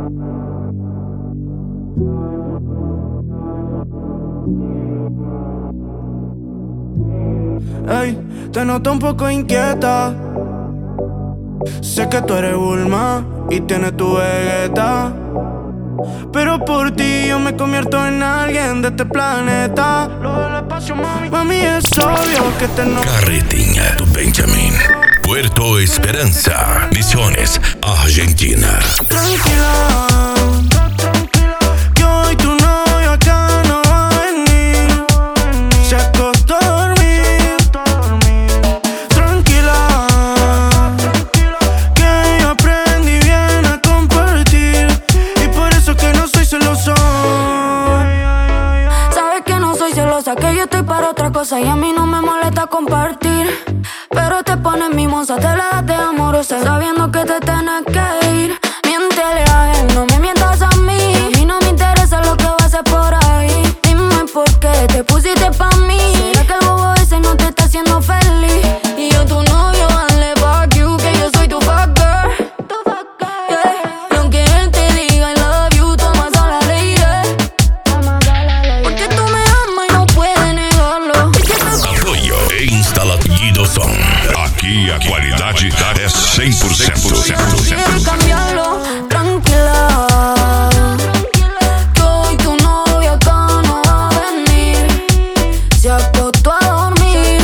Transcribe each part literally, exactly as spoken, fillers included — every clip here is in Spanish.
Ey, te noto un poco inquieta. Sé que tú eres Bulma y tienes tu Vegeta, pero por ti yo me convierto en alguien de este planeta. Lo del espacio, mami. Mami, es obvio que te no. Carretinha do Benjamin, Puerto Esperanza, Misiones, Argentina. Tranquila, que hoy tu novio acá no va a venir. Se acostó a dormir. Tranquila, que yo aprendí bien a compartir, y por eso que no soy celoso. Sabes que no soy celosa, que yo estoy para otra cosa y a mí no me molesta compartir, pero te pones mimosa, te la das de amorosa, sabiendo que te tienes que ir. Miéntele a él, no me mientas a mí. A mí no me interesa lo que va a hacer por ahí. Dime por qué te pusiste pa' mí. ¿Será que el bobo ese no te está haciendo feliz? Y yo tu novio, dale fuck you, que yo soy tu fuck girl. Yeah. Y aunque él te diga I love you, toma sola ley, yeah. Porque tú me amas y no puedes negarlo. Apoio e Instalado Som. Aqui a qualidade é cem por cento. Quiero cambiarlo, tranquila, que hoy tu novio acá no va a venir. Se acostó a dormir.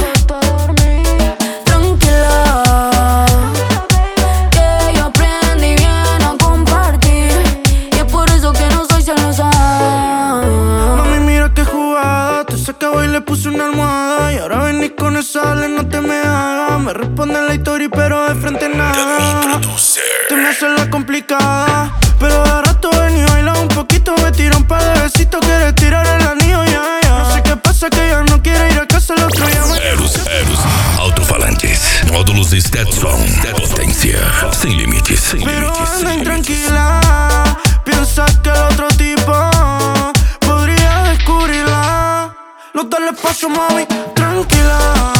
Tranquila, que yo aprendí bien a compartir, y es por eso que no soy celosa. Mami, mira qué jugada. Te sacaba y le puse una almohada, y ahora venís con esa ale, no te me hagas. Me responde la historia pero de frente nada. Te me haces la complicada, pero de rato ven y baila un poquito. Me tira un par de besitos, quieres tirar el anillo, ya, ya. No sé qué pasa, que ella no quiere ir a casa, el otro día me... Eros, Eros, alto-falantes, módulos Stetson, potência, sem limites, sem Pero limites, anda sem limites. intranquila, piensa que el otro tipo podría descubrirla. No darle espacio, mami, tranquila.